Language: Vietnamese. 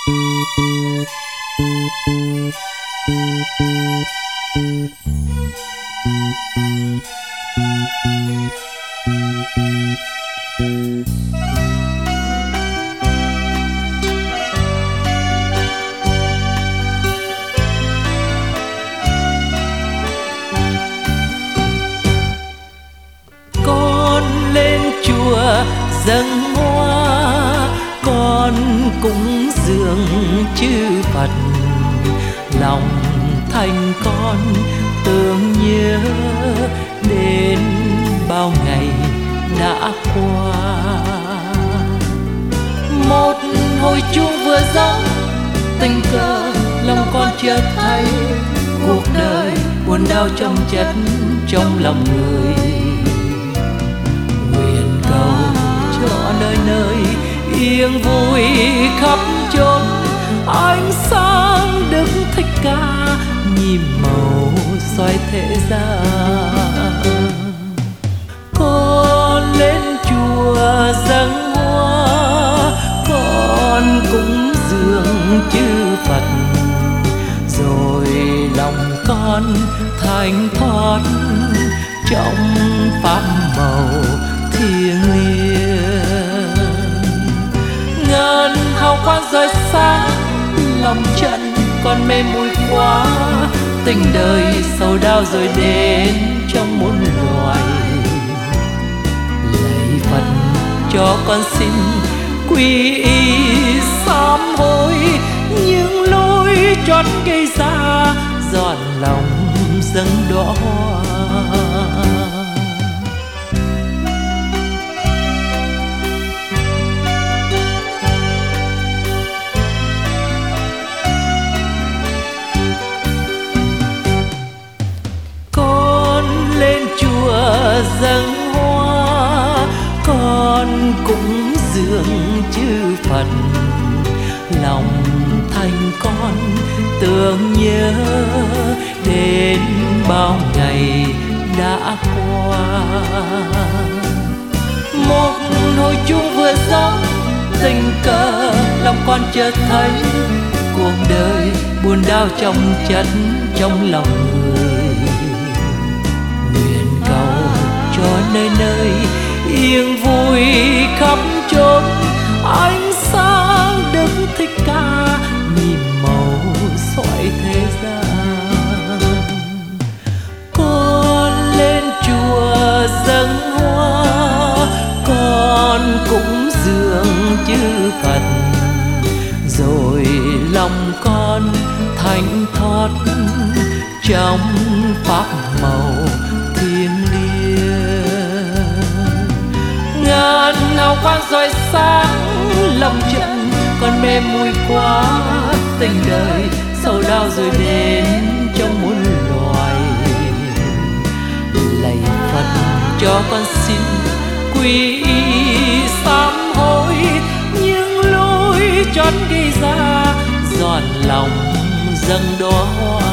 dâng hoa con cúng dường chư Phật, lòng thành con tưởng nhớ đến bao ngày đã qua. Một hồi chuông vừa gióng, tình cờ lòng con chợt thấy cuộc đời buồn đau chồng chất trong lòng người. Nguyện cầu cho nơi nơi yên vui khắp chốn, ánh sáng Đức Thích Ca nhịp màu xoay thế gian. Con lên chùa dâng hoa, con cúng dường chư Phật, rồi lòng con thanh thoát trong pháp màu thiêng liêng. Ngân hào quang rơi sáng, lòng trận còn mê muội quá, tình đời sầu đau rồi đến trong muôn loài. Lạy Phật cho con xin quy y sám hối những lỗi trót gây ra, dọn lòng dâng đóa hoa. Dâng hoa con cúng dường chư Phật, lòng thành con tưởng nhớ đến bao ngày đã qua. Một hồi chuông vừa gióng, tình cờ lòng con chợt thấy cuộc đời buồn đau chồng chất trong lòng người. Cho nơi nơi yên vui khắp chốn, ánh sáng Đức Thích Ca nhịp màu xoay thế gian. Con lên chùa dâng hoa, con cúng dường chư Phật, rồi lòng con thanh thoát trong pháp màu thiêng liêng. Ngàn hào quang rọi sáng, lòng trận còn mê muội quá, tình đời sầu đau rồi đến trong muôn loài. Lạy Phật cho con xin quy y sám hối những lỗi trót gây ra, dọn lòng dâng đóa hoa.